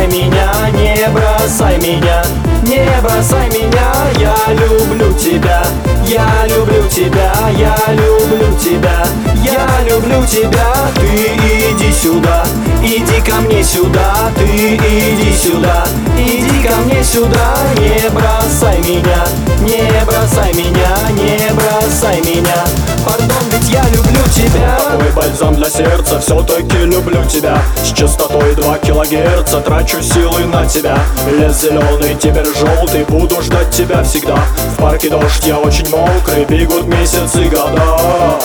бросай меня, не бросай меня, не бросай меня. Я люблю тебя, я люблю тебя, я люблю тебя, я люблю тебя. Ты иди сюда, иди ко мне сюда, ты иди сюда, иди ко мне сюда. Не бросай меня, не бросай меня, не бросай меня. Пардон, ведь я люблю тебя. Такой бальзам для сердца, все-таки люблю тебя. С частотой 2 килогерца трачу силы на тебя. Лес зеленый, теперь желтый, буду ждать тебя всегда. В парке дождь, я очень мокрый, бегут месяцы, года.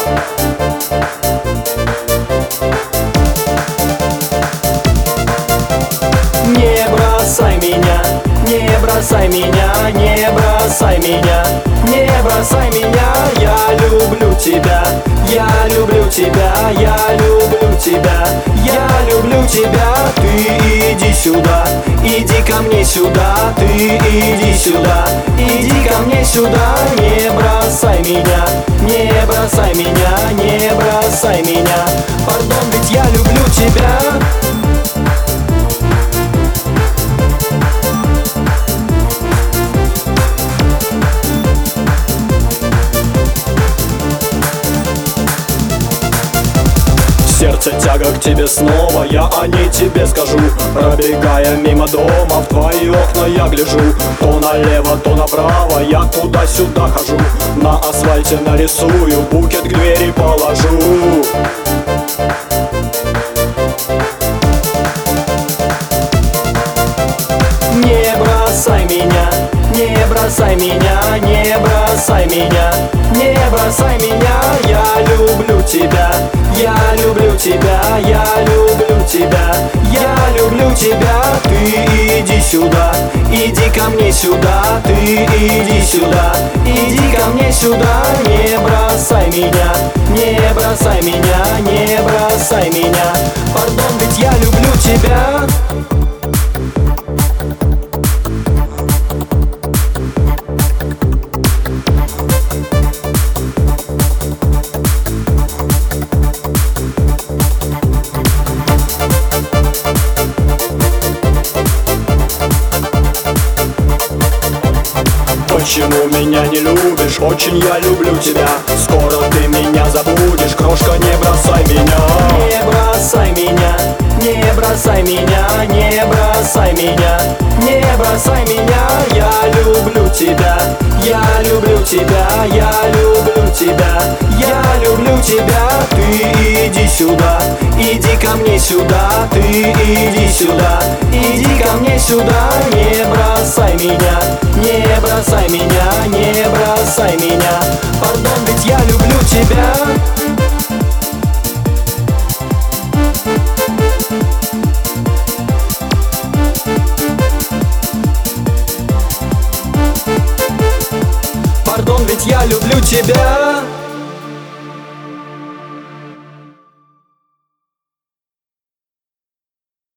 Не бросай меня, не бросай меня, не бросай меня, не бросай меня. Я люблю тебя, я люблю тебя, я люблю тебя, я люблю тебя. Ты иди сюда, иди ко мне сюда, ты иди сюда, иди ко мне сюда. Не бросай меня, не бросай меня, не бросай меня. Пардон, ведь я люблю тебя. Сердце тяга к тебе снова, я о ней тебе скажу. Пробегая мимо дома, в твои окна я гляжу. То налево, то направо, я туда-сюда хожу. На асфальте нарисую, букет к двери положу. Не бросай меня, не бросай меня, не бросай меня, не бросай меня. Я люблю тебя, я люблю тебя, я люблю тебя, я люблю тебя. Ты иди сюда, иди ко мне сюда, ты иди сюда, иди ко мне сюда. Не бросай меня, не бросай меня, не бросай меня. Пардон, ведь я люблю тебя. Почему меня не любишь? Очень я люблю тебя. Скоро ты меня забудешь, крошка, не бросай меня. Не бросай меня, не бросай меня, не бросай меня, не бросай меня. Я люблю тебя, я люблю тебя, я люблю тебя, я люблю тебя. Ты иди сюда, иди ко мне сюда, ты иди сюда, иди ко мне сюда. Не бросай меня, не бросай меня, не бросай меня. Пардон, ведь я люблю тебя. Пардон, ведь я люблю тебя.